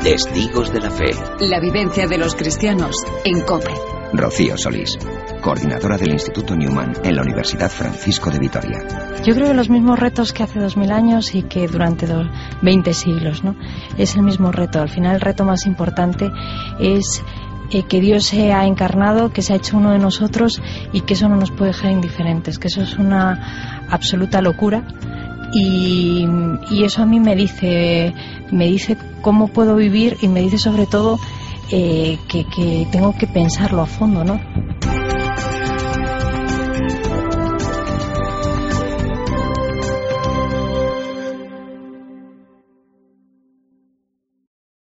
Testigos de la Fe. La vivencia de los cristianos en COPE. Rocío Solís, coordinadora del Instituto Newman en la Universidad Francisco de Vitoria. Yo creo que los mismos retos que hace 2000 años y que durante 20 siglos, ¿no? Es el mismo reto. Al final el reto más importante es que Dios se ha encarnado, que se ha hecho uno de nosotros y que eso no nos puede dejar indiferentes, que eso es una absoluta locura. Y eso a mí me dice cómo puedo vivir y me dice sobre todo que tengo que pensarlo a fondo, ¿no?